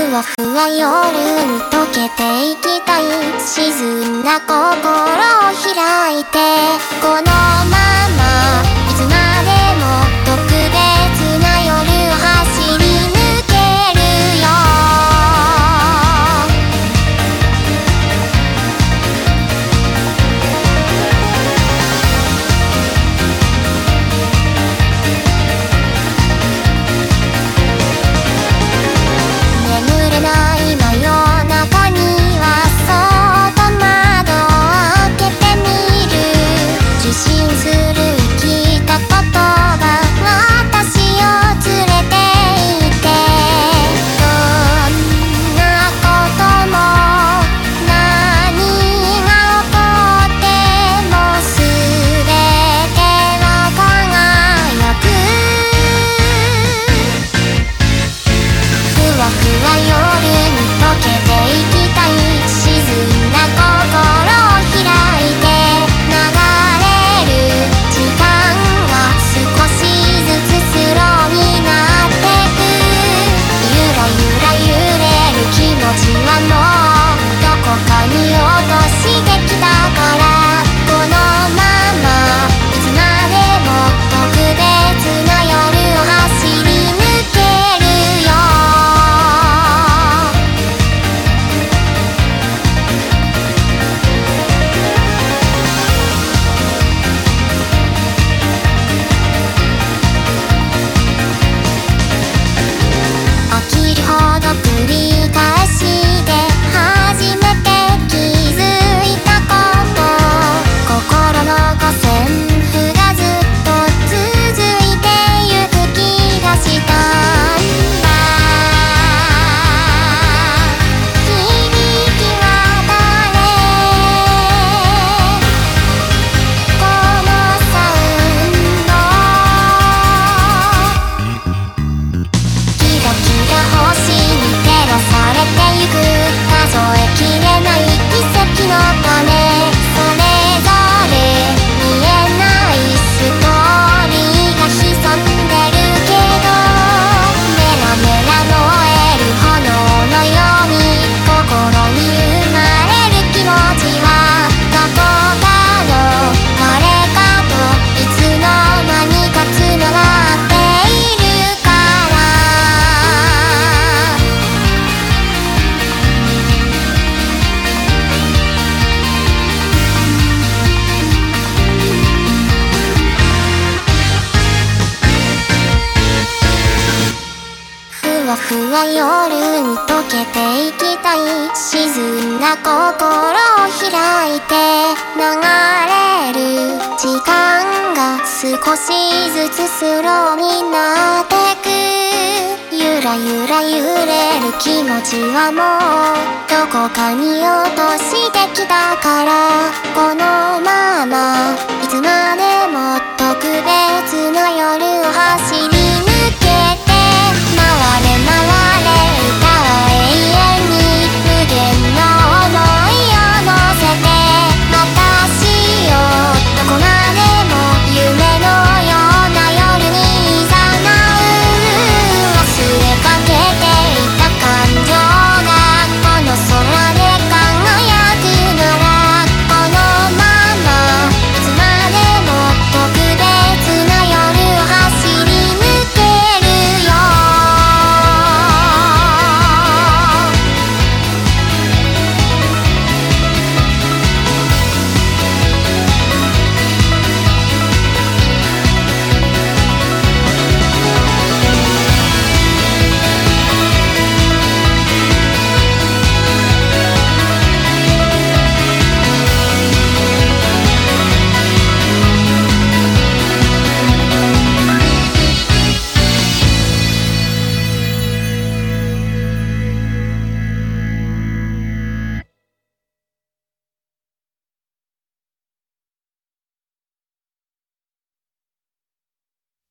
ふわふわ夜に溶けていきたい沈んだ心を開いてこのままいつまでも特別な夜を走り抜けるよ眠れない真夜中にはそっと窓を開けてみる受信する生きた言葉私を連れて行ってどんなことも何が起こっても全ては輝くふわふわ夜に溶けていきたい沈んだ心を開いて流れる時間が少しずつスローになってくゆらゆら揺れる気持ちはもうどこかに落としてきたからこのままいつまでも特別な夜を走り抜けるよ飽きるほど繰り返して初めて気づいたこと心の五線譜がずっと続いてゆく気がしたんだ響き渡れこのサウンドキラキラ星に照らされてゆく数えきれない奇跡の種それぞれ見えないストーリーが潜んでるけどメラメラ燃える炎のように心に生まれる気持ちはどこかの誰かといつの間にかつながっているからふわふわ夜に溶けていきたい沈んだ心を開いて流れる時間が少しずつスローになってくゆらゆら揺れる気持ちはもうどこかに落としてきたからこのままいつまでも特別な夜を走り